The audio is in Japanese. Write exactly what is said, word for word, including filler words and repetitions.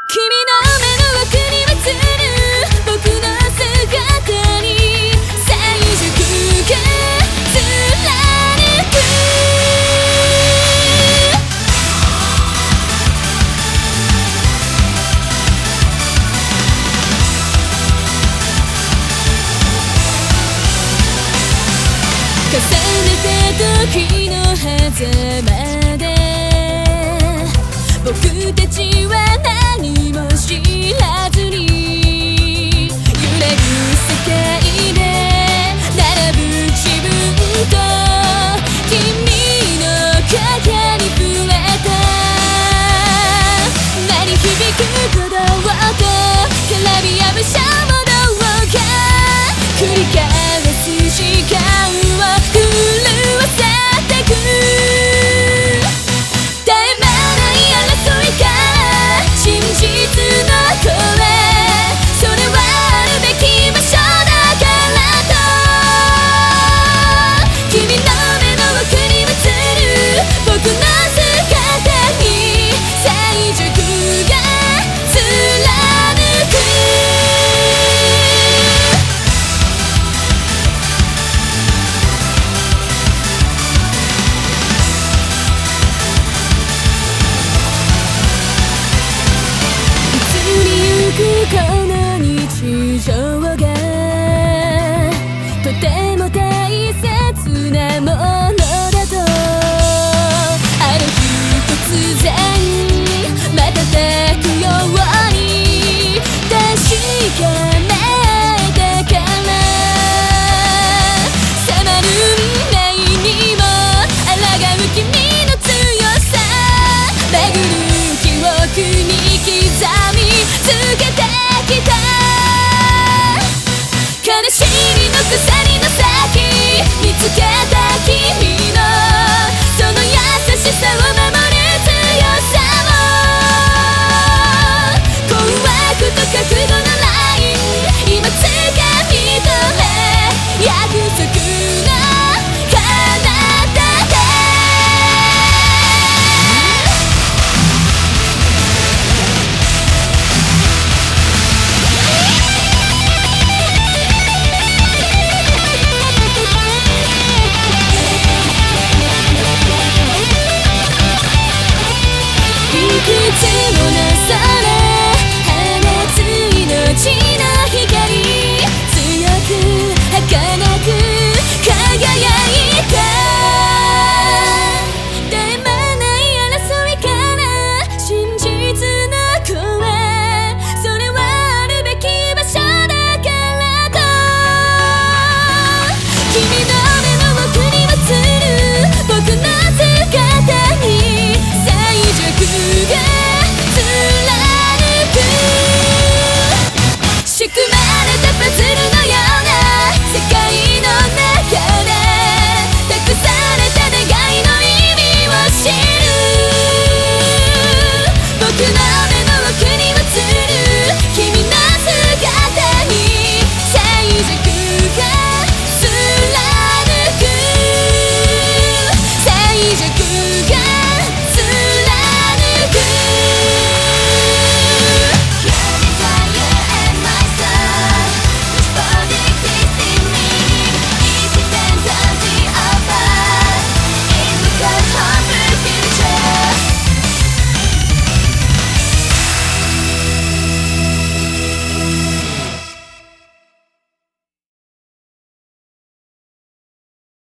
君の目の奥に映る僕の姿に最熟が貫く重ねた時の狭間で僕たちは何も知らずに揺れる世界で並ぶ自分と君の肩に触れた鳴り響く鼓動と絡み合うシャボ動が繰り返す時間を震わせてく絶え間ない争いから真実の声それはあるべき場所だからと君の目の奥に映る僕の姿に最熟が貫くこの日常